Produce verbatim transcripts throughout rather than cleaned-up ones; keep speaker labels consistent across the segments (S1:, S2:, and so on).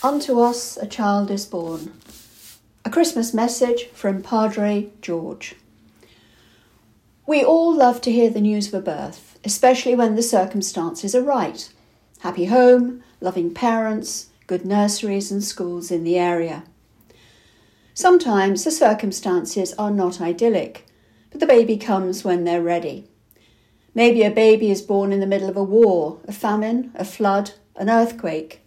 S1: Unto us a child is born. A Christmas message from Padre George. We all love to hear the news of a birth, especially when the circumstances are right. Happy home, loving parents, good nurseries and schools in the area. Sometimes the circumstances are not idyllic, but the baby comes when they're ready. Maybe a baby is born in the middle of a war, a famine, a flood, an earthquake.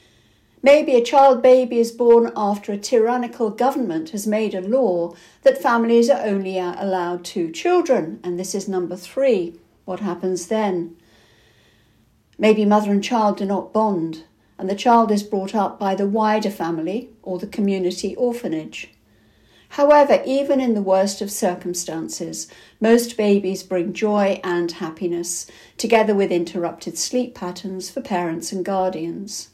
S1: Maybe a child baby is born after a tyrannical government has made a law that families are only allowed two children, and this is number three. What happens then? Maybe mother and child do not bond, and the child is brought up by the wider family or the community orphanage. However, even in the worst of circumstances, most babies bring joy and happiness, together with interrupted sleep patterns for parents and guardians.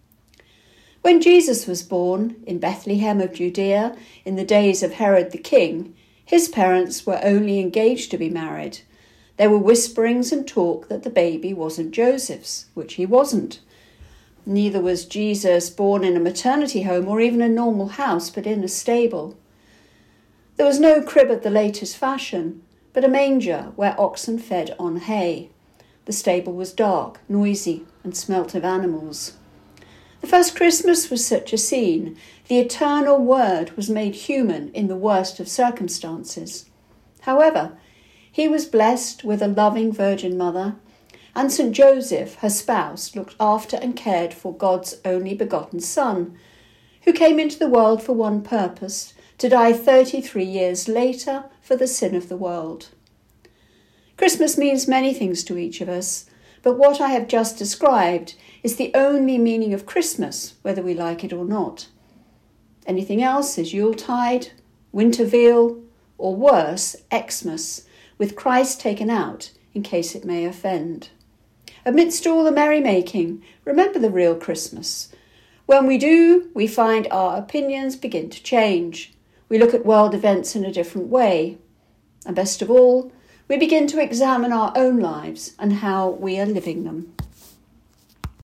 S1: When Jesus was born in Bethlehem of Judea in the days of Herod the king, his parents were only engaged to be married. There were whisperings and talk that the baby wasn't Joseph's, which he wasn't. Neither was Jesus born in a maternity home or even a normal house, but in a stable. There was no crib of the latest fashion, but a manger where oxen fed on hay. The stable was dark, noisy, and smelt of animals. The first Christmas was such a scene. The eternal Word was made human in the worst of circumstances. However, he was blessed with a loving Virgin Mother, and Saint Joseph, her spouse, looked after and cared for God's only begotten Son, who came into the world for one purpose, to die thirty-three years later for the sin of the world. Christmas means many things to each of us, but what I have just described is the only meaning of Christmas, whether we like it or not. Anything else is Yuletide, winter veal, or worse, Xmas, with Christ taken out in case it may offend. Amidst all the merrymaking, remember the real Christmas. When we do, we find our opinions begin to change. We look at world events in a different way. And best of all, we begin to examine our own lives and how we are living them.